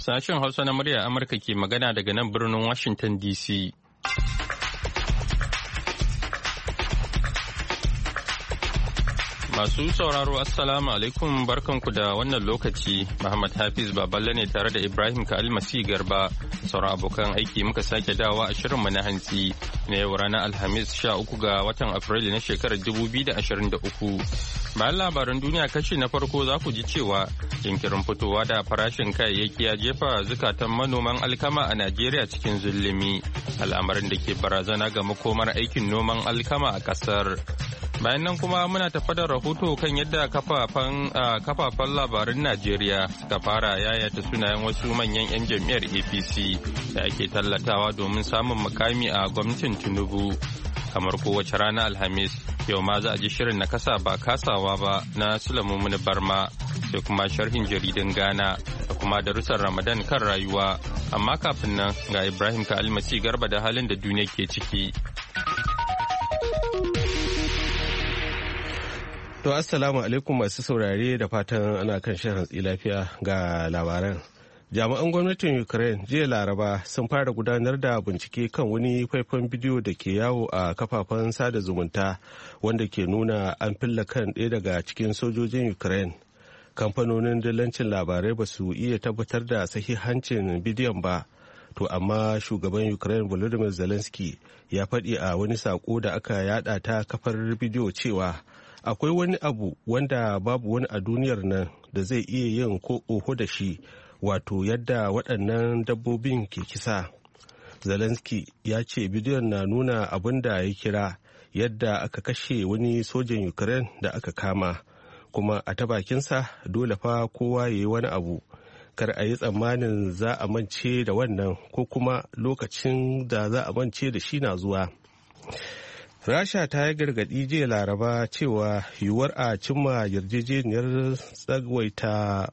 Sashen Hausa na muryar Amurka ke magana daga nan birnin Washington DC. Masu sauraro Assalamu alaikum barkanku da wannan lokaci. Muhammad Hafiz Baballe ne tare da Ibrahim Ka'almasi Garba. Sauran abokan aiki muka sake dawa a shirinmu na hantsi na yau ranar Alhamis 13 ga watan Afrilu na shekarar 2023. Bayan labaran duniya kashi na farko za ku ji cewa jinkirin fitowa da farashin kayayyaki ya jefa zukatan manoman alkama a Najeriya cikin zulumi, al'amarin da ke barazana ga makomar aikin noman alkama a ƙasar. Bayan nan kuma muna tafa da rahoto kan yadda kafafen labaran Najeriya suka fara yayata sunayen wasu manyan 'yan jam'iyyar APC da ake tallatawa domin samun mukami a gwamnatin Tinubu. Kamar kowace rana Alhamis, yau ma za a ji shirin na kasa ba kasawa ba na Sulaimu Barma, sai kuma sharhin jaridun Ghana da kuma darussan Ramadan kan rayuwa. Amma kafin nan ga Ibrahim Ka'almasi Garba da halin da duniya ke ciki. To assalamu alaikum masu saurare da fatan ana kan shan hantsi lafiya ga labaran. Jami'an gwamnatin Ukraine jiya Laraba sun fara gudanar da bincike kan wani faifan bidiyo da ke yawo a kafafen sada zumunta wanda ke nuna an filla kan ɗaya daga cikin sojojin Ukraine. Kamfanonin dillancin labarai ba su iya tabbatar da sahihancin bidiyon ba. To amma shugaban Ukraine Volodymyr Zelensky ya faɗi a wani saƙo da aka yada ta kafar bidiyo cewa akwai wani abu wanda babu wani a duniyar nan da zai iya yin ko oho da shi, wato yadda waɗannan dabbobin ke kisa. Zelensky ya ce bidiyon na nuna abin da ya kira yadda aka kashe wani sojan Ukraine da aka kama, kuma a ta bakinsa dole fa kowa ya yi wani abu. Kar a yi tsammanin za a mance da wannan ko kuma lokacin da za a mance da shi na zuwa. Rasha ta yi gargaɗi jiya Laraba cewa yiwuwar a cimma yarjejeniyar tsawaita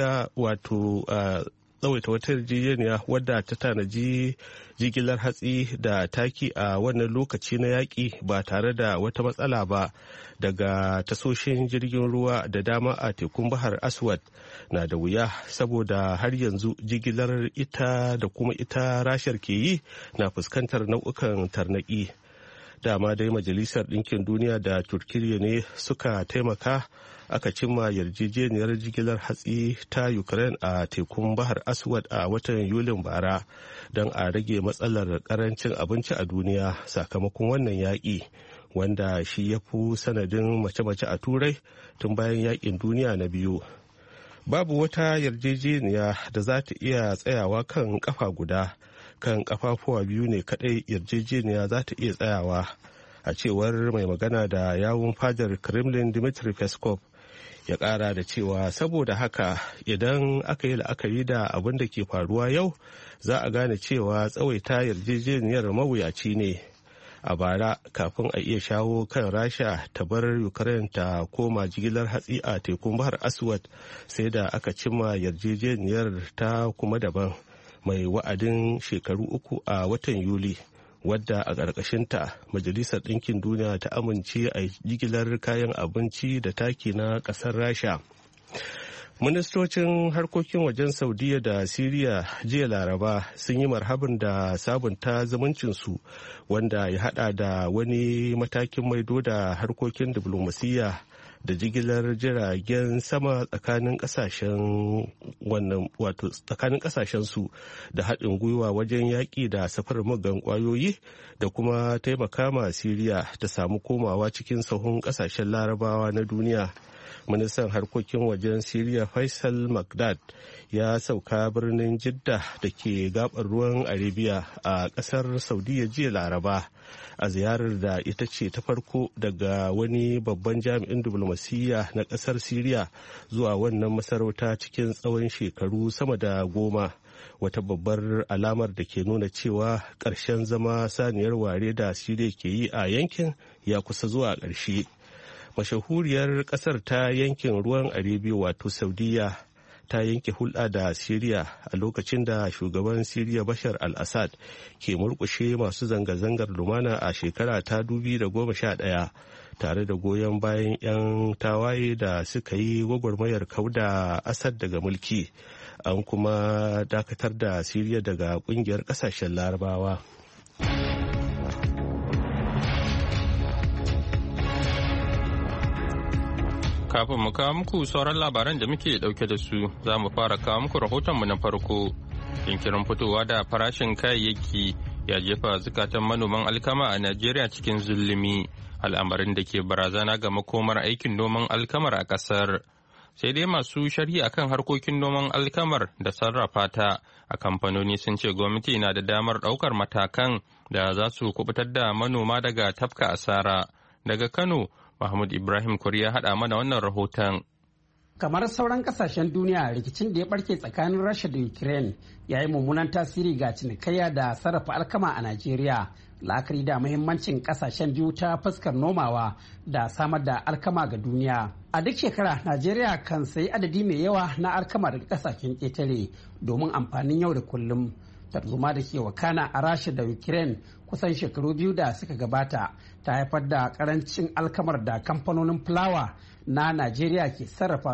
wata yarjejeniya wadda ta tanaji jigilar hatsi da taki a wannan lokaci na yaƙi ba tare da wata matsala ba daga tasoshin jirgin ruwa da dama a tekun Bahar Aswad na da wuya, saboda har yanzu jigilar ita da kuma ita Rashar ke yi na fuskantar nau'ukan tarnaƙi. Dama dai Majalisar Ɗinkin Duniya da Turkiyya ne suka taimaka aka cimma yarjejeniyar jigilar hatsi ta Ukraine a tekun Bahar Aswad a watan Yulin bara don a rage matsalar karancin abinci a duniya sakamakon wannan yaƙi, wanda shi ya fi sanadin mace-mace a Turai tun bayan yaƙin duniya na biyu. Babu wata yarjejeniya da za ta iya tsayawa kan kafa guda. Kan kafafuwa biyu ne kadai yarjejeniya za ta iya tsayawa, a cewar mai magana da yawun fadar Kremlin Dmitry Peskov. Ya kara da cewa saboda haka idan aka yi la'akari da abin da ke faruwa yau, za a gane cewa tsawaita yarjejeniyar mawuyaci ne. A bara, kafin a iya shawo kan Rasha ta bar Ukraine ta koma jigilar hatsi a tekun Bahar Aswad, sai da aka cimma yarjejeniyar ta kuma daban mai wa'adin shekaru 3 a watan Yuli, wadda a ƙarƙashinta Majalisar Ɗinkin Duniya ta amince a jigilar kayan abinci da taki na ƙasar Rasha. Ministocin harkokin wajen Saudiya da Siriya jiya Laraba sun yi marhaban da sabunta zumuncinsu, wanda ya hada da wani matakin maido da harkokin diflomasiyya da jigilar jiragen sama tsakanin kasashen su da haɗin gwiwa wajen yaƙi da safarar muggan ƙwayoyi da kuma taimaka ma Siriya ta samu komawa cikin sahun ƙasashen Larabawa na duniya. Ministan harkokin wajen Siriya Faisal Magdad ya sauka birnin Jidda da ke gabar ruwan Arabia a ƙasar Saudiya jiya Laraba, a ziyarar da ita ce ta farko daga wani babban jami'in diplomasiyya na ƙasar Siriya zuwa wannan masarauta cikin tsawon shekaru sama da 10, wata babbar alamar da ke nuna cewa ƙarshen zama saniyar ware da Siriya ke yi a yankin ya kusa zuwa ƙarshe. Mashahuriyar ƙasar ta yankin ruwan Arabia wato Saudiya ta yanke hulɗa da Siriya a lokacin da shugaban Siriya Bashar al-Assad ke murƙushe masu zanga-zangar lumana a shekara ta 2011 tare da goyon bayan 'yan tawaye da suka yi gwagwarmayar kauda Assad daga mulki. An kuma dakatar da Siriya daga ƙungiyar ƙasashen Larabawa. Kafin mu kawo muku sauran labaran da muke dauke da su, za mu fara kawo muku rahotonmu na farko. Jinkirin fitowa da farashin kayayyaki ya jefa zukatan manoman alkama a Najeriya cikin zulumi, al'amarin da ke barazana ga makomar aikin noman alkamar a ƙasar. Sai dai masu sharhi akan harkokin noman alkamar da sarrafa ta a kamfanoni sun ce gwamnati na da damar ɗaukar matakan da za su kubutar da manoma daga tafka asara. Daga Kano, Mahmud Ibrahim Kwari ya haɗa mana wannan rahoton. Kamar sauran kasashen duniya, rikicin da ya barke tsakanin Rasha da Ukraine ya yi mummunan tasiri ga cinikayya da sarrafa alkama a Najeriya, la'akari da muhimmancin kasashen biyu ta fuskar nomawa da samar da alkama ga duniya. A duk shekara, Najeriya kan sayi adadi mai yawa na alkama daga kasashen ƙetare domin amfanin yau da kullum. Tarzoma da ke wakana a Rasha da Ukraine kusan shekaru biyu da suka gabata ta haifar da karancin alkamar da kamfanonin fulawa na Najeriya ke sarrafa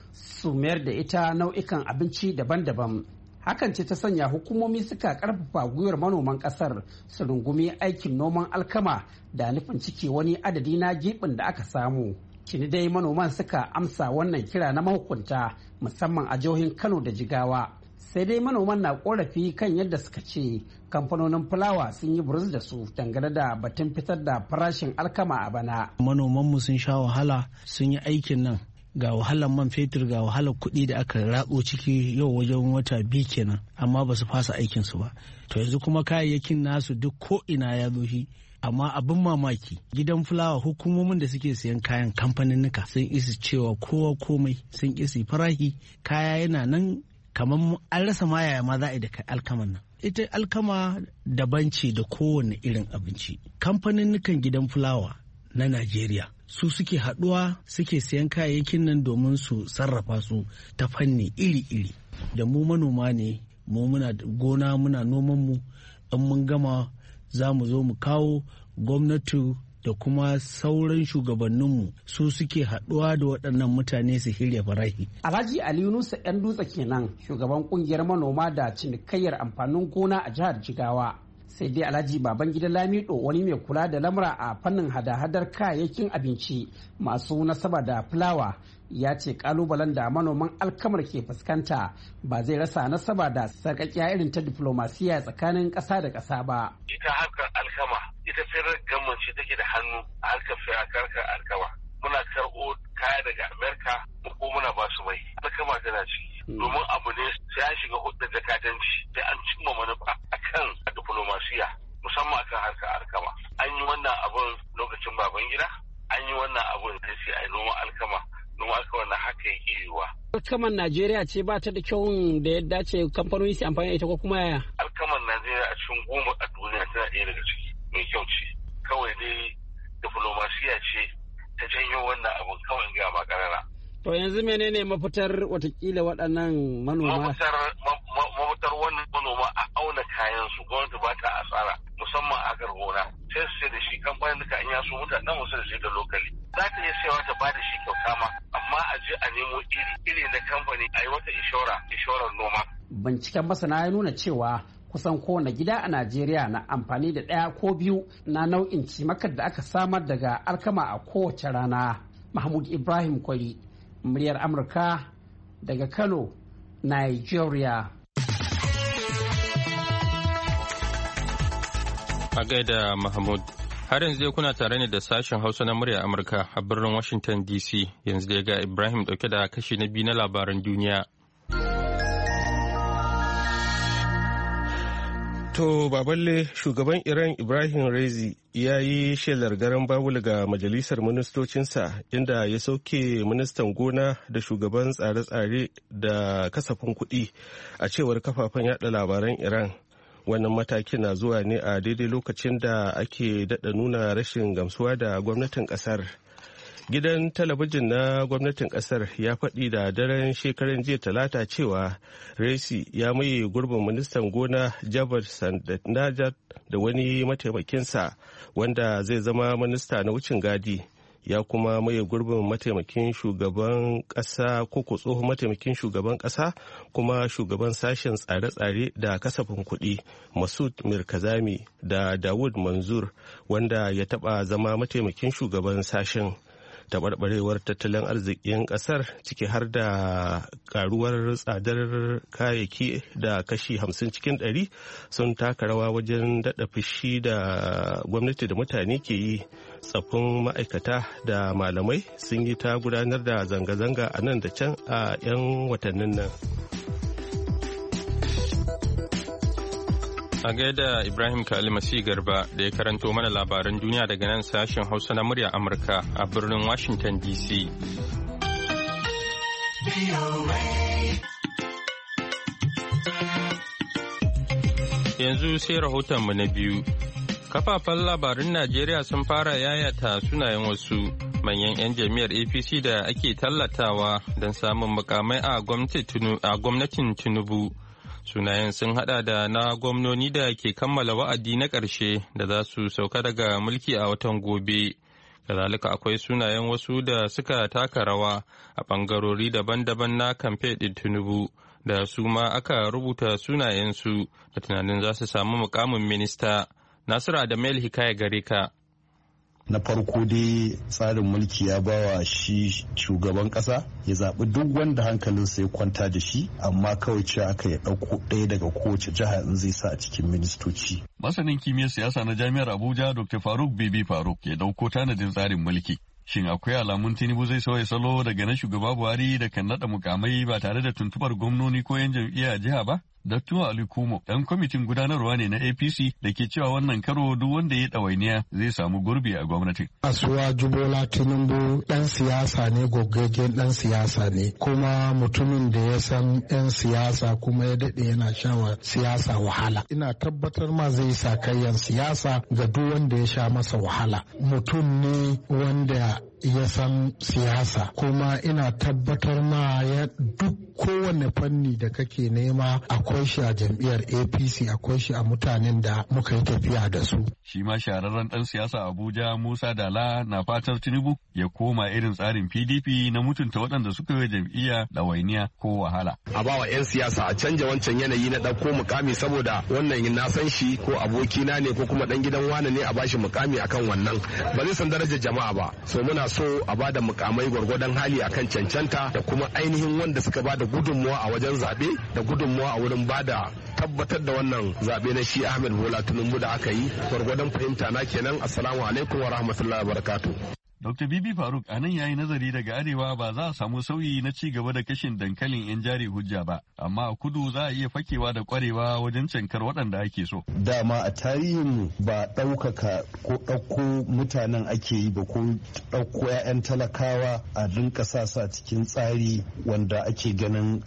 su mayar da ita nau'ikan abinci daban-daban. Hakan ce ta sanya hukumomi suka karfafa gwiwar manoman kasar su rungumi aikin noman alkama da nufin cike wani adadi na gibin da aka samu. Kini dai manoman suka amsa wannan kira na mahukunta musamman a jihohin Kano da Jigawa. Sai dai manoman na korafi kan yadda suka ce kamfanonin fulawa sun yi buruz da su dangane da batun fitar da farashin alkama a bana. Manomanmu sun sha wahala, sun yi aikin nan, ga wahalar man fetur, ga wahalar kuɗi da aka ratso ciki yau wajen wata 2 kenan, amma ba su fasa aikinsu ba. To yanzu kuma kayayyakin nasu duk ko ina ya zo shi. Amma abin mamaki, gidan fulawa hukumomin da suke siyan kayan kamfaninnika sun isa cewa kowa komai, sun isa farahi, kaya yana nan kamar an rasa ma yaya ma za a yi da alkaman nan. Ita alkama daban ce da kowane irin abinci. Kamfaninnikan gidan fulawa na Najeriya su suke haɗuwa suke siyan kayayyakin nan domin su sarrafa su ta fanni iri-iri. Da mu manoma ne, mu muna gona muna noman mu, in mun gama za mu zo mu kawo gwamnati da kuma sauran shugabanninmu su suke haɗuwa da waɗannan mutane su hirya farahi. Alhaji Ali Yunusa ɗan dutse kenan, shugaban ƙungiyar manoma da cinikayyar amfanin gona a jihar Jigawa. Sai dai Alhaji Babangida Lamido, wani mai kula da lamura a fannin hada-hadar kayayyakin abinci masu nasaba da fulawa, ya ce kalubalen da manoman alkamar ke fuskanta ba zai rasa nasaba da sarƙaƙiya irin ta diflomasiya tsakanin ƙasa da ƙasa ba. Ita harkar alkama, ita firar gammanci take da hannu a harkar alkama. Muna karɓo kaya daga Amerika ko muna ba su mai. Alkama tana ciki. Domin abu ne sai an shiga hudda jakadanci sai an cimma manufa akan diflomasiya musamman akan harkar alkama. An yi wannan abun lokacin Babangida, an yi wannan abun da sai a yi noman alkama. Noman alkama na haka yake yiwuwa. Alkaman Najeriya ce ba ta da kyau da yadda ce kamfanoni su amfani da ita ko kuma yaya? Alkaman Najeriya a cikin 10 a duniya tana ɗaya daga ciki mai kyau ce. Kawai dai diflomasiya ce ta janyo wannan abun kawai ga makarara. To yanzu menene mafitar watakila waɗannan manoma? Mafitar wannan manoma a auna kayan su, gwamnati ba ta asara musamman a hakar gona. Sai su sai da shi kamfanin da an yaso mutanen wasu da shi da lokali. Za ta iya sayawa ta ba da shi kyauta ma, amma a je a nemo iri na kamfani a yi wata inshorar noma. Binciken masana ya nuna cewa kusan kowane gida a Najeriya na amfani da 1 ko 2 na nau'in cimakar da aka samar daga alkama a kowace rana. Mahmud Ibrahim Kwari, muryar Amurka daga Kano, Nigeria. A gaida Mahmud, har yanzu kuna tare ne da sashen Hausa na muryar Amurka a birnin Washington DC. Yanzu dai ga Ibrahim dauke da kashi na 2 na labaran duniya. To baballe, shugaban Iran Ibrahim Raisi ya yi shelar garan bawul ga majalisar ministocinsa inda ya sauke ministan gona da shugaban tsare-tsare da kasafin kuɗi a cewar kafafen yada labaran Iran. Wannan mataki na zuwa ne a daidai lokacin da ake daɗa nuna rashin gamsuwa da gwamnatin ƙasar. Gidan talabijin na gwamnatin kasar ya faɗi da daren shekaran jiya talata cewa Raisi ya maye gurbin ministan gona Jabir Sandat da wani mataimakinsa wanda zai zama minista na wucin gadi. Ya kuma maye gurbin mataimakin shugaban ƙasa ko tsohon mataimakin shugaban ƙasa kuma shugaban sashen tsare-tsare da kasafin kuɗi Masud Mirkazami da Dawud Manzur wanda ya taɓa zama mataimakin shugaban sashen. Taɓarɓarewar tattalin arzikin ƙasar ciki har da ƙaruwar tsadar kayayyaki da kashi 50 cikin 100 sun taka rawa wajen daɗa fushi da gwamnati da mutane ke yi. Tsaffin ma'aikata da malamai sun yi ta gudanar da zanga-zanga a nan da can a 'yan watannin nan. A gaida Ibrahim Kalmasi Garba da ya karanto mana labaran duniya daga nan sashen Hausa na murya Amurka a birnin Washington DC. Yanzu sai rahotonmu na biyu. Kafafen labarun Najeriya sun fara yayata sunayen wasu manyan 'yan jam'iyyar APC da ake tallatawa don samun mukamai a gwamnatin Tinubu. Sunayen sun hada da na gwamnoni da ke kammala wa'adi na ƙarshe da za su sauka daga mulki a watan gobe. Kazalika akwai sunayen wasu da suka taka rawa a ɓangarori daban-daban na kamfe ɗin Tinubu da su ma aka rubuta sunayensu da tunanin za su samu mukamin minista. Nasiru Adamu Hikaya gare ka. Na farko dai tsarin mulki ya bawa shi shugaban kasa ya zaɓi duk wanda hankalinsa ya kwanta da shi, amma kawai cewa aka ya ɗauko ɗaya daga kowace jiha in zai sa a cikin ministoci. Masanin kimiyyar siyasa na Jami'ar Abuja Dr. Faruk Bibi Faruk ya ɗauko tanadin tsarin mulki. Shin akwai alamun Tinubu zai sauya salo daga na shugaba Buhari da kan naɗa mukamai ba tare da tuntubar gwamnoni ko 'yan jam'iyya a jiha ba? Dr. Ali Kumo ɗan kwamitin gudanarwa ne na APC da ke cewa wannan karo duk wanda ya ɗawainiya zai samu gurbi a gwamnatin. Asuwaju Bola Tinubu ɗan siyasa ne, gogaggen ɗan siyasa ne, kuma mutumin da ya san 'yan siyasa kuma ya daɗe yana shawa siyasa wahala. Ina tabbatar ma zai sa kayan siyasa ga duk wanda ya sha masa wahala. Mutum ne wanda ya san siyasa, kuma ina tabbatar ma ya duk kowane fanni da kake nema akwai shi a jam'iyyar APC, akwai shi a mutanen da muka yi tafiya da su. Shi ma shahararren ɗan siyasa Abuja Musa Dala na fatar Tinubu ya koma irin tsarin PDP na mutunta waɗanda suka yi jam'iyya ɗawainiya ko wahala. A bawa 'yan siyasa a canja wancan yanayi na ɗauko mukami saboda wannan na san shi ko abokina ne ko kuma ɗan gidan wane ne a bashi mukami akan wannan ba zai san darajar jama'a ba. So muna so a bada mukamai gwargwadon hali akan cancanta da kuma ainihin wanda suka bada gudunmuwa a wajen zaɓe da gudunmuwa a wurin bada tabbatar da wannan zaɓe na shi Ahmed Bola Tinubu da aka yi gwargwadon fahimta na kenan. Assalamu alaikum wa rahmatullahi wa barakatuh. Dr. Bibi Faruk a nan ya yi nazari daga arewa ba za a samu sauyi na ci gaba da kashin dankalin 'yan jari hujja ba, amma a kudu za a iya fakewa da kwarewa wajen cankar waɗanda ake so. Dama a tarihin ba ɗaukaka ko ɗauko mutanen ake yi ba ko ɗauko 'ya'yan talakawa a rinka sa cikin tsari wanda ake ganin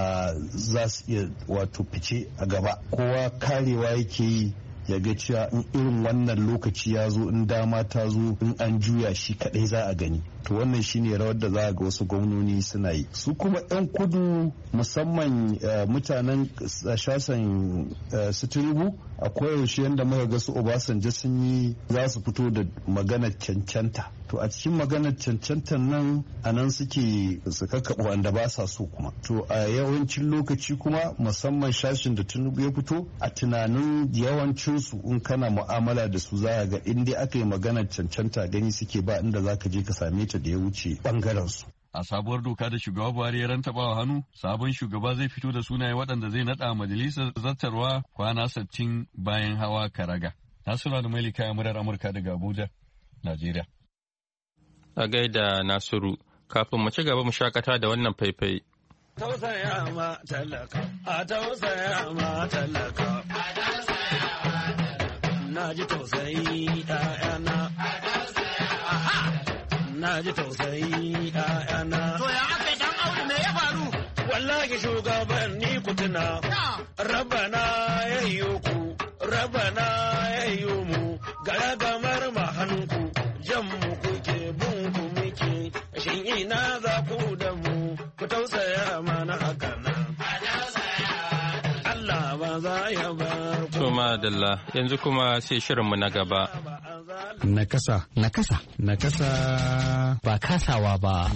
za su iya wato fice a gaba. Kowa karewa yake yi ya ga cewa in irin wannan lokaci ya zo, in dama ta zo, in an juya shi kadai za a gani. To wannan shine rawar da za a ga wasu gwamnoni suna yi. Su kuma 'yan kudu musamman mutanen shasan su Tinubu a koyaushe yadda muka ga su Obasanjo sun yi, za su fito da maganar cancanta. To a cikin maganar cancantar nan a nan suke su kakkaɓa wanda ba sa so kuma. To a yawancin lokaci kuma musamman shashin da Tinubu ya fito, a tunanin yawancinsu in kana mu'amala da su za ga in dai aka yi maganar cancanta gani suke ba inda za ka je ka same ta da ya wuce bangaren su. A sabuwar doka da shugaba Buhari ya rantaba wa hannu, sabon shugaba zai fito da sunaye waɗanda zai naɗa majalisar zartarwa kwana 60 bayan hawa karaga. Nasiru da Malika murar Amurka daga Abuja, Najeriya. A gaida Nasiru, kafin mu ci gaba mu shakata da wannan faifai. Tausaya ma talaka, a tausaya ma talaka, na ji tausayi ɗayana, na ji tausayi ɗayana. To ya aka dan Audu me ya faru? Wallahi shugabanni ku tuna, Rabbana ya yi ku, Rabbana ya yi mu, gara gamar ma hannunku, jan mu kuke bin ku muke madalla yanzu kuma sai shirinmu na gaba. Nakasa. Nakasa. Nakasa. Ba kasawa ba.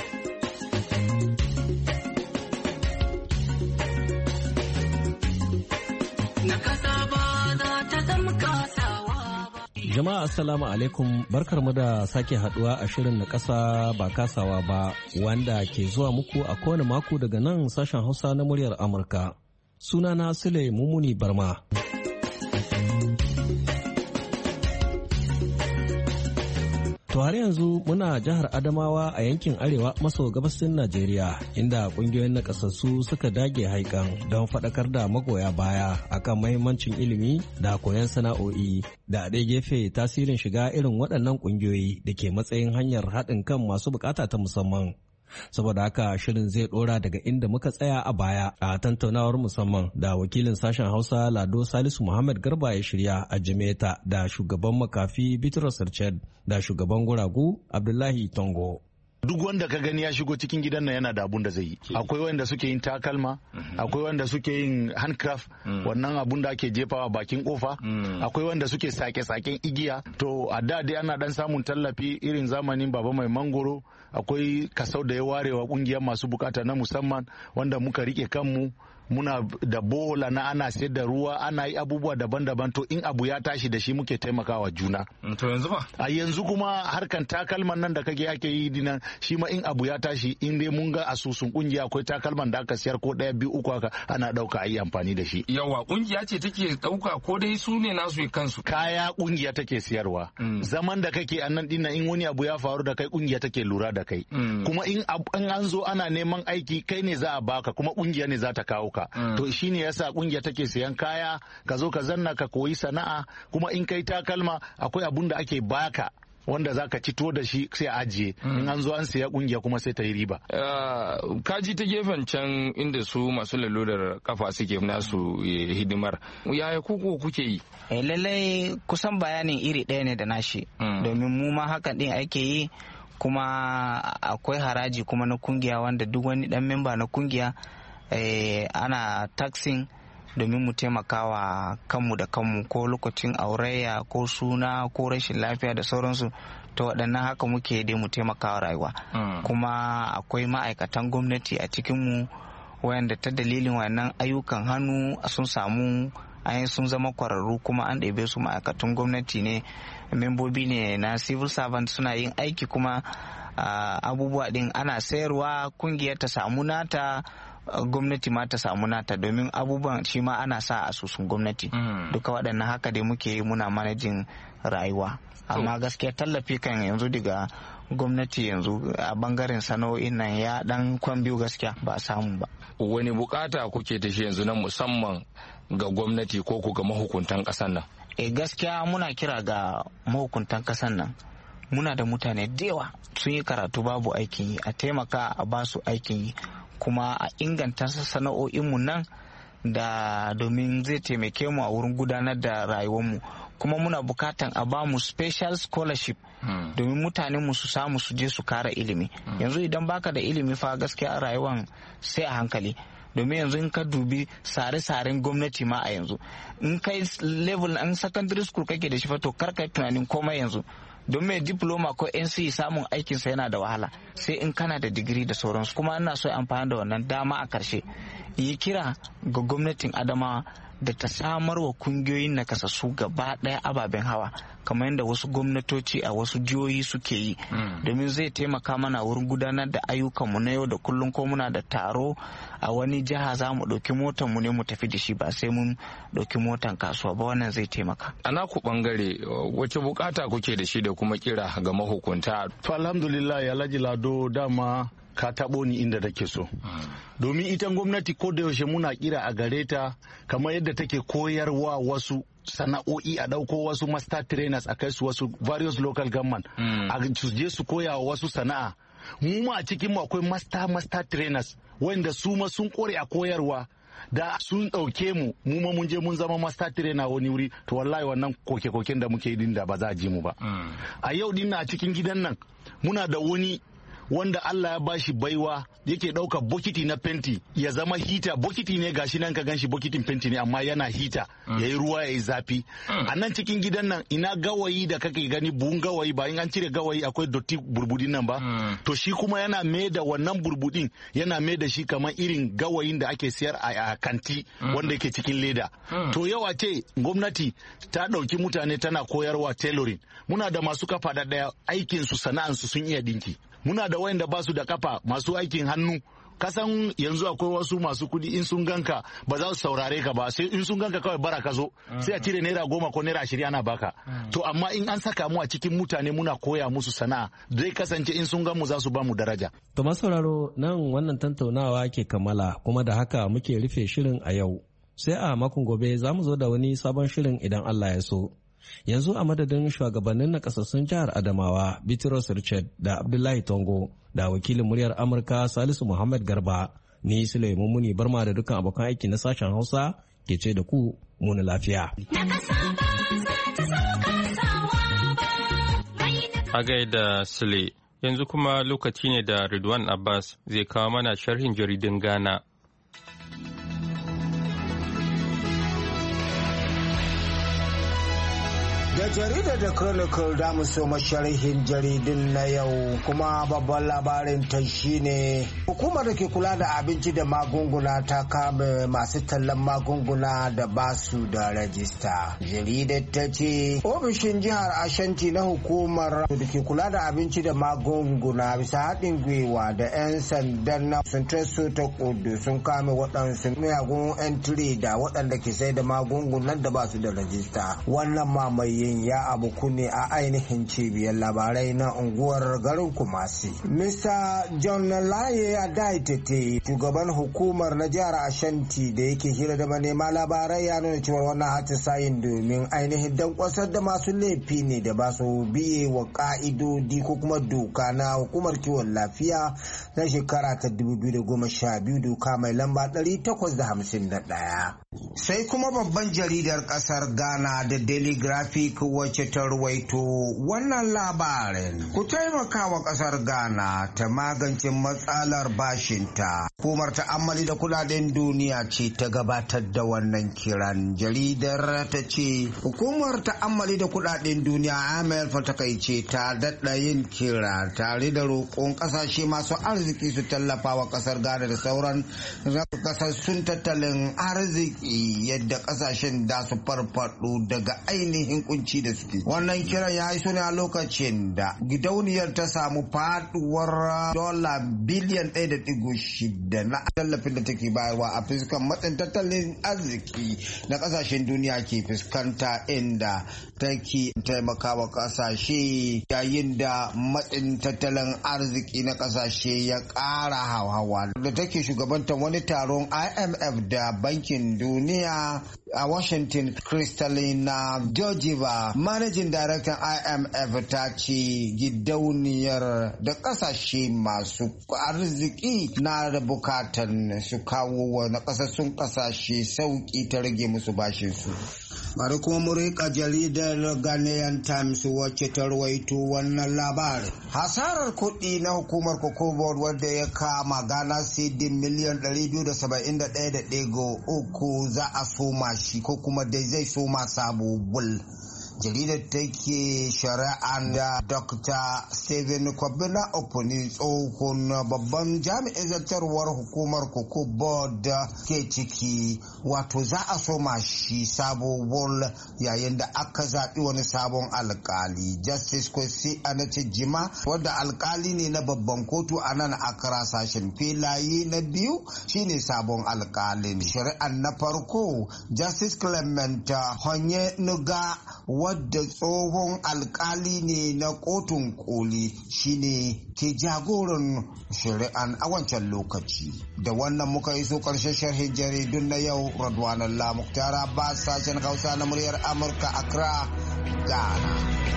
Jama'a assalamu alaikum, barkarmu da sake haduwa a shirin na kasa ba kasawa ba wanda ke zuwa muku a kowane mako daga nan sashen Hausa na muryar Amurka. Sunana Sule Mumuni Barma. To har yanzu muna jihar Adamawa a yankin arewa maso gabasin Najeriya inda kungiyoyin nakasassu suka dage haikan don faɗakar da magoya baya akan mahimmancin ilimi da koyon sana'o'i da a ɗaya gefe tasirin shiga irin waɗannan kungiyoyi da ke matsayin hanyar haɗin kan masu bukata ta musamman. Saboda haka shirin zai dora daga inda muka tsaya a baya a tantaunawar musamman da wakilin sashen Hausa Lado Salisu Muhammad Garba ya shirya a Jimeta da shugaban makafi Bitrus Richard da shugaban guragu Abdullahi Tongo. Duk wanda ka gani ya shigo cikin gidan nan yana da abun da zai yi. Akwai wanda suke yin takalma, akwai wanda suke yin handcraft, wannan abun da ake jefawa bakin kofa, akwai wanda suke sake-saken igiya. To a da dai ana dan samun tallafi irin zamanin Baba Mai Mangoro, akwai kasau da ya warewa kungiyar masu bukata na musamman wanda muka rike kanmu. Muna da bola na ana sayar da ruwa, ana yi abubuwa daban-daban, to in abu ya tashi da shi muke taimakawa juna. To yanzu ba? A yanzu kuma harkan takalman nan da kake ake yi dinan shi ma in abu ya tashi in dai mun ga asusun kungiya akwai takalman da aka siyar ko 1 2 3 haka ana dauka ayi amfani da shi. Yawa kungiya ce take dauka ko dai su ne nasu kansu? Kaya kungiya take siyarwa. Zaman da kake a nan dinan in wani abu ya faru da kai kungiya take lura da kai. Kuma in an zo ana neman aiki kai ne za a baka kuma kungiya ne za ta kawo ka. To shine yasa kungiya take siyan kaya ka zo ka zanna ka koyi sana'a kuma in kai takalma akwai abun da ake baka wanda za ka cito da shi sai a ajiye in an zo an siya kungiya kuma sai ta yi riba. Kaji ta gefen can inda su masu lalurar kafa suke nasu hidimar yaya kuku kuke yi? Lallai kusan bayanin iri ɗaya ne da nashi domin mu ma hakan ɗin ake yi kuma akwai haraji kuma na kungiya wanda duk wani ɗan memba na kungiya ana taxing domin mu taimakawa kanmu da kanmu ko lokacin aurayya ko suna ko rashin lafiya da sauransu, to waɗannan haka muke dai mu taimakawa rayuwa. Kuma akwai ma'aikatan gwamnati a cikinmu wayanda ta dalilin wannan ayyukan hannu sun samu sun zama kwararru kuma an ɗebe su ma'aikatan gwamnati ne, membobi ne na civil servant suna yin aiki kuma abubuwa ɗin ana sayarwa, kungiyar ta samu nata, gwamnati ma ta samu nata, domin abubuwan shi ma ana sa asusun gwamnati. Duka waɗannan haka dai muke yi muna manajin rayuwa. Amma gaskiya tallafi kan yanzu daga gwamnati yanzu a bangaren sana'o'in nan ya dan kwan biyu gaskiya ba a samu ba. Wani bukata kuke da shi yanzu na musamman ga gwamnati ko ku ga mahukuntan ƙasar nan? Gaskiya muna kira ga mahukuntan ƙasar nan. Muna da mutane da yawa sun yi karatu babu aikin yi, a taimaka a basu aikin yi kuma a inganta sana'o'inmu nan da domin zai taimake mu a wurin gudanar da rayuwarmu. Kuma muna bukatan a ba mu special scholarship domin mutanen mu su samu su je su kara ilimi. Yanzu idan baka da ilimi fa gaskiya rayuwan sai a hankali, domin yanzu in ka dubi sare-saren gwamnati ma a yanzu in kai level an secondary school kake da shi fa to kar kai tunanin komai yanzu, don mai diploma ko NC samun aikinsa yana da wahala sai in kana da digiri da sauransu. Kuma ina so amfani da wannan dama a karshe yi kira ga gwamnatin Adamawa da ta samar wa kungiyoyin nakasassu gaba ɗaya ababen hawa kamar yadda wasu gwamnatoci a wasu jihohi suke yi, domin zai taimaka mana wurin gudanar da ayyukanmu na yau da kullum. Ko muna da taro a wani jiha za mu ɗauki motar mu ne mu tafi da shi, ba sai mun ɗauki motar kasuwa ba, wannan zai taimaka. A naku bangare wace bukata kuke da shi da kuma kira ga mahukunta? To alhamdulillah ya Alhaji Lado, dama ka taɓo ni inda take so. Domin ita gwamnati ko da yaushe muna kira a gare ta kamar yadda take koyarwa wasu sana'o'i, a ɗauko wasu master trainers a kai su wasu various local government a je su koya wa wasu sana'a. Mu ma a cikin mu akwai master trainers wanda su ma sun kore a koyarwa, da sun ɗauke mu ma mun je mun zama master trainer wani wuri, to wallahi wannan koke-koken da muke yi din da ba za a ji mu ba. A yau din a cikin gidan nan muna da wani wanda Allah ya bashi baiwa yake ɗauka bokiti na fenti ya zama hita. Bokiti ne gashi nan ka ganshi bokitin fenti ne amma yana hita yayi ruwa yayi zafi. A nan cikin gidan nan ina gawayi da kake gani buhun gawayi ba in an cire gawayi akwai dotti burbudin nan ba. To shi kuma yana mai da wannan burbudin yana mai da shi kamar irin gawayin da ake siyar a kanti wanda yake cikin leda. To yawa ce gwamnati ta ɗauki mutane tana koyarwa tailoring. Muna da masu kafa da ɗaya aikin su sana'ansu sun iya dinki. Muna da wayanda ba su da kafa masu aikin hannu. Kasan yanzu akwai wasu masu kudi in sun ganka ba za su saurare ka ba, sai in sun ganka kawai bara ka zo sai a cire naira 10 ko naira 20 ana baka. To amma in an saka mu a cikin mutane muna koya musu sana'a zai kasance in sun gan mu za su ba mu daraja. To masauraro nan wannan tantaunawa ke kammala kuma da haka muke rufe shirin a yau. Sai a makon gobe za mu zo da wani sabon shirin idan Allah ya so. Yanzu a madadin shugabannin nakasassun jihar Adamawa Bitrus Richard da Abdullahi Tongo da wakilin muryar Amurka Salisu Muhammad Garba, ni Sulaiman Muni Barma da dukkan abokan aiki na sashen Hausa ke ce da ku muni lafiya. A gaida Sule, yanzu kuma lokaci ne da Ridwan Abbas zai kawo mana sharhin jaridun Ghana. Da jaridar da Chronicle da mu so sharhin jaridun na yau, kuma babban labarin ta shine hukumar da ke kula da abinci da magunguna ta kame masu tallan magunguna da basu da rajista. Jaridar ta ce ofishin jihar Ashanti na hukumar da ke kula da abinci da magunguna bisa haɗin gwiwa da 'yan sandan na Central ta Kudu sun kame waɗansu miyagun 'yan da waɗanda ke sai da magungunan da basu da rajista. Wannan mamaye ya abu ne a ainihin cibiyar labarai na unguwar garin Kumasi. Mr. John Laye Adaitete, shugaban hukumar na jihar Ashanti da yake hira da manema labarai, ya nuna cewa wannan hatisayin domin ainihin dankwasar da masu laifi ne da ba su biye wa ka'idodi ko kuma doka na hukumar kiwon lafiya na shekara ta 2012 doka mai lamba 851. Sai kuma babban jaridar kasar Ghana da Daily Graphic wacce ta ruwaito wannan labarin. Ku taimaka wa kasar Ghana ta magance matsalar bashinta. Hukumar ta'ammali da kudaden duniya ce ta gabatar da wannan kiran. Jaridar ta ce hukumar ta'ammali da kudaden duniya IMF ta kai ce ta daɗa yin kira tare da roƙon ƙasashe masu arziki su tallafa wa kasar Ghana da sauran kasassun tattalin arziki yadda ƙasashen da su farfaɗo daga ainihin kunci da suke. Wannan kiran ya yi suna lokacin da gidauniyar ta samu faduwar dola biliyan 1.6 na tallafin da take bayarwa a fuskan matsin tattalin arziki na kasashen duniya ke fuskanta, inda take taimakawa kasashe yayin da matsin tattalin arziki na kasashe ya ƙara hauhawa. Da take shugabantar wani taron IMF da Bankin Duniya a Washington, Kristalina Georgieva, managing director IMF, ta ce gidauniyar da kasashe masu arziki na da bukatan su kawo wa na kasassun kasashe sauki ta rage musu bashin su. Bari kuma mu rika jaridar Ghanaian Times wacce ta rawaito wannan labarin. Hasarar kuɗi na hukumar Cocoa Board wadda ya kama Ghana cedi miliyan 271.3 za a soma shi ko kuma dai zai soma sabo bul. Jaridar take shari'an da Dr. Stephen Kwabena Oponi, tsohon babban jami'in zartarwar hukumar Cocoa Board ke ciki, wato za a soma shi sabo bol yayin da aka zaɓi wani sabon alkali, Justice Kwesi Anace Jima, wadda alkali ne na babban kotu a nan Accra sashen filaye na biyu, shine sabon alkalin. Shari'an na farko Justice Clement Honye Nuga, wadda tsohon alkali ne na kotun koli, shine ke jagoran shari'an a wancan lokaci. Da wannan muka iso karshen sharhin jaridun na yau. Radwan Allah Muktar Abbas, sashen Hausa na muryar Amurka, Accra, Ghana.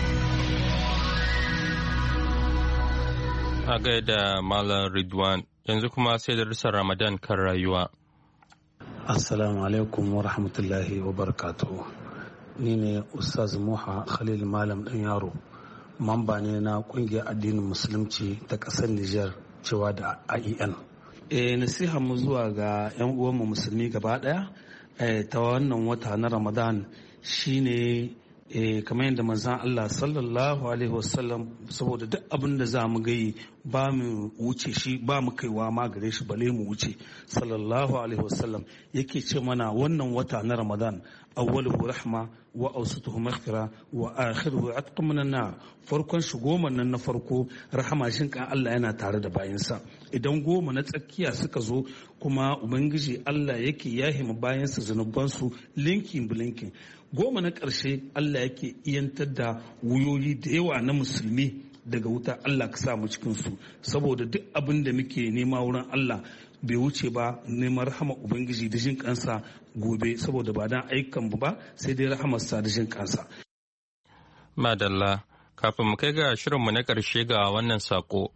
A gaida Malam Ridwan, yanzu kuma sai darussan Ramadan kan rayuwa. Assalamu alaikum wa rahmatullahi wa barakatuhu. Ni ne Ustaz Muha Khalil Malam ɗan yaro, mamba ne na kungiyar addinin musulunci ta ƙasar Nijar cewa da IEN. Nasiha mu zuwa ga 'yan uwanmu musulmi gaba ɗaya ta wannan wata na Ramadan shine kamar yadda manzan Allah sallallahu alaihi wasallam, saboda duk abin da za mu gai ba mu wuce shi, ba mu kaiwa ma gare shi bale mu wuce, sallallahu alaihi wasallam yake ce mana wannan wata na Ramadan awwaluhu rahma wa awsatuhu maghfira wa akhiruhu atqun minan nar. Farkon shi goma nan na farko rahama, shin kan Allah yana tare da bayinsa. Idan goma na tsakiya suka zo kuma ubangiji Allah yake yahima bayansa zanubansu linkin bilinkin. Goma na ƙarshe Allah yake iyantar da wuyoyi da yawa na musulmi daga wuta. Allah ka sa mu cikin su, saboda duk abin da muke nema wurin Allah bai wuce ba neman rahama ubangiji da jin kansa gobe, saboda ba dan aikan ba sai dai rahamarsa da jin kansa. Madalla, kafin mu kai ga shirinmu na ƙarshe ga wannan sako.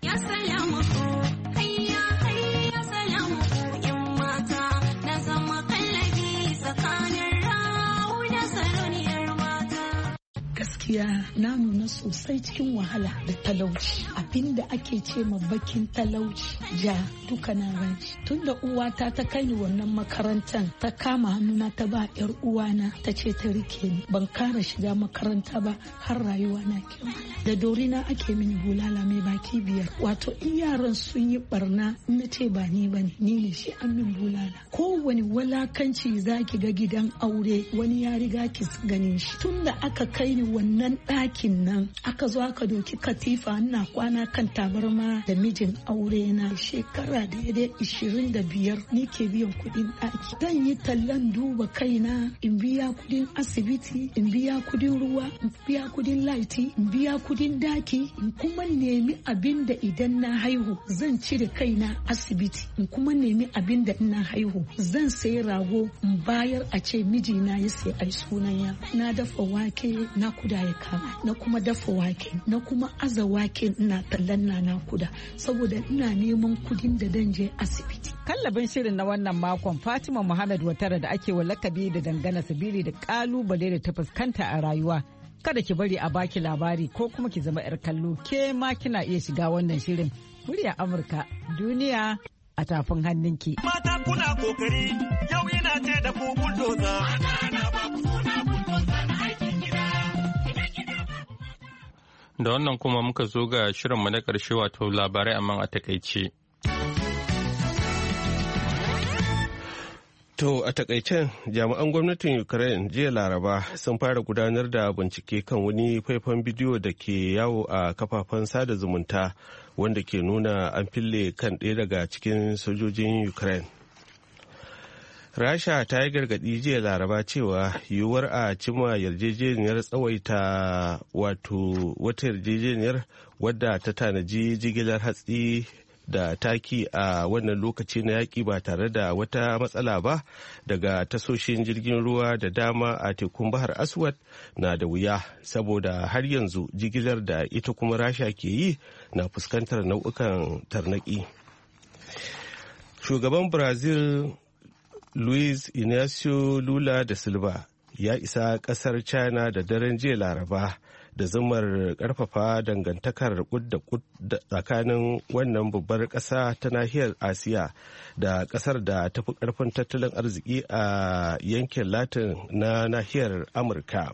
gaskiya na nuna sosai cikin wahala da talauci, abinda ake ce ma bakin talauci ja duka na ranci. Tunda uwata ta kai ni wannan makarantar, ta kama hannuna ta ba yar uwana ta ce ta rike ni, ban kara shiga makaranta ba har rayuwa na ke. Da dorina ake mini bulala mai baki 5, wato in yaran sun yi barna na ce ba ni bane, ni ne shi an min bulala. Kowane walakanci zaki ga gidan aure wani ya riga ki ganin shi. Tunda aka kai ni wannan ɗakin nan, aka zo aka doki katifa, ina kwana kan tabarma da mijin aure na. Shekara da ya 25 ni ke biyan kuɗin ɗaki. Zan yi tallan duba kaina, in biya kuɗin asibiti, in biya kuɗin ruwa, in biya kuɗin laiti, in biya kuɗin daki, in kuma nemi abin da idan na haihu zan cire kaina asibiti, in kuma nemi abin da ina haihu zan sayi rago in bayar a ce mijina ya sai ai sunan ya. Na dafa wake na kuda ya kama, na kuma dafa wake, na kuma aza wake ina tallan na kuda, saboda ina neman kudin da dan je asibiti. Kallabin shirin na wannan makon Fatima Muhammad Watara da ake wa lakabi da dangana sabili da kalubale da ta fuskanta a rayuwa. Kada ki bari a baki labari ko kuma ki zama 'yar kallo, ke ma kina iya shiga wannan shirin. Murya Amurka, duniya a tafin hannunki. Mata kuna kokari, yau ina ce da ku bulldoza. Da wannan kuma muka zo ga shirinmu na ƙarshe, wato labarai amma a takaice. To a takaicen jami'an gwamnatin Ukraine jiya Laraba sun fara gudanar da bincike kan wani faifan bidiyo da ke yawo a kafafen sada zumunta wanda ke nuna an fille kan ɗaya daga cikin sojojin Ukraine. Rasha ta yi gargaɗi jiya Laraba cewa yiwuwar a cimma yarjejeniyar tsawaita wata yarjejeniyar wadda ta tanaji jigilar hatsi da taki a wannan lokaci na yaƙi ba tare da wata matsala ba daga tasoshin jirgin ruwa da dama a tekun Bahar Aswad na da wuya, saboda har yanzu jigilar da ita kuma Rasha ke yi na fuskantar nau'ukan tarnaki. Shugaban Brazil Luiz Inacio Lula da Silva ya isa kasar China da daren jiya Laraba da zumar karfafa dangantakar kud tsakanin wannan babbar ƙasa ta nahiyar Asiya da ƙasar da tafi ƙarfin tattalin arziki a yankin Latin na nahiyar Amurka.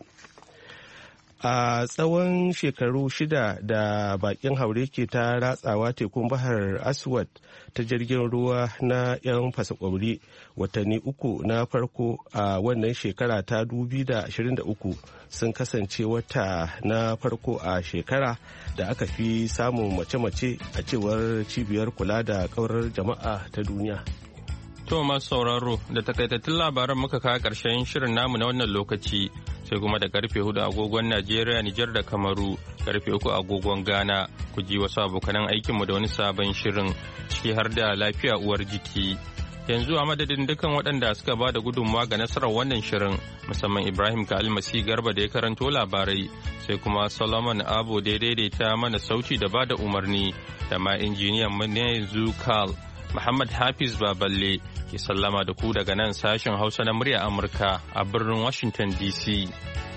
A tsawon shekaru 6 da bakin haure ke ta ratsawa tekun Bahar Aswad ta jirgin ruwa na 'yan fasakwauri, watanni 3 na farko a wannan shekara ta 2023 sun kasance wata na farko a shekara da aka fi samun mace-mace a cewar cibiyar kula da kaurar jama'a ta duniya. To masu sauraro, da takaitattun labaran muka kawo ƙarshen shirin namu na wannan lokaci, sai kuma da karfe 4 agogon Najeriya, Nijar da Kamaru, karfe 3 agogon Ghana, ku ji wasu abokanan aikinmu da wani sabon shirin, ciki har da lafiya uwar jiki. Yanzu a madadin dukan waɗanda suka ba da gudunmawa ga nasarar wannan shirin, musamman Ibrahim Kalmasi Garba da ya karanto labarai, sai kuma Solomon Abo da ya daidaita mana sauti da ba da umarni, da ma injiniyan mu ne yanzu Carl. Muhammad Hafiz Baballe ke sallama da ku daga nan sashen Hausa na murya Amurka a birnin Washington DC.